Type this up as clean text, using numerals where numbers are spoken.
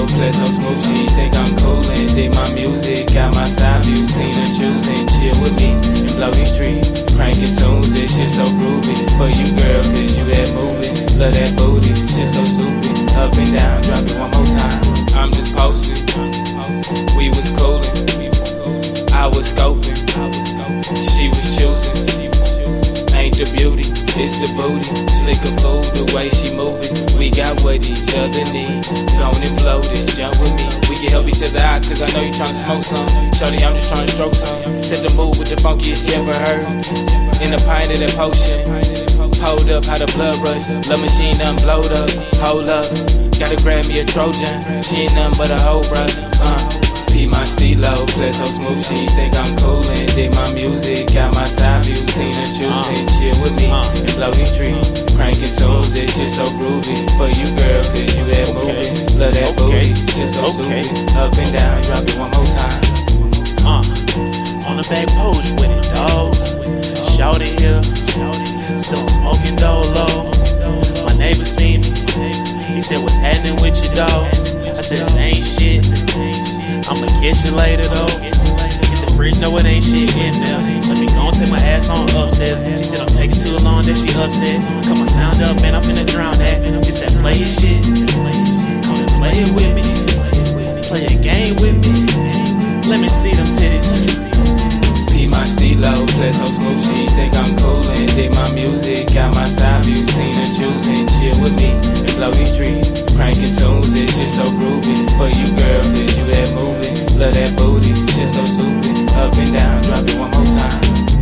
play so smooth, she think I'm coolin'. Dig my music, got my side view, seen her choosing. Chill with me and blow these trees, cranking tunes, this shit so groovy. For you girl, cause you that moving, love that booty, shit so stupid. Up and down, drop it one more time. I'm just posted, we was coolin', I was scoping, she was choosing. Ain't the beauty, it's the booty. Slicker food, the way she moving. We got what each other need. Gone and blow this, jump with me. We can help each other out, cause I know you tryna smoke some. Shorty, I'm just tryna stroke some. Set the mood with the funkiest you ever heard. In a pint of that potion. Hold up, how the blood rush. Love machine done blowed up. Hold up, gotta grab me a Trojan. She ain't nothing but a hoe, bruh. P my stilo, play so smooth, she think I'm coolin'. Dig my music, got my side view, seen her choosing. Chill with me and blow these trees, cranking tunes, this shit so groovy. For you girl, cause you that moving, love that booty, shit so stupid. Up and down, drop it one more time. On the back porch with it, dawg. Shouty here, still smoking dolo. My neighbor seen me, he said, what's happening with you, dawg? I said, it ain't shit, I'ma catch you later though. Get the fridge, no it ain't shit in there. Let me go and take my ass on upstairs. She said I'm taking too long, that she upset. Cut my sound up, man, I'm finna drown that. It's that player shit. Come and play it with me, play a game with me. Let me see them titties. P my stilo, play so smooth, she think I'm coolin'. Dig my music, got my side view, seen her choosing. Chill with me and blow these trees, cranking tunes, this shit so groovy. For you girl, cause you that moving, love that booty, shit so stupid. Up and down, drop it one more time.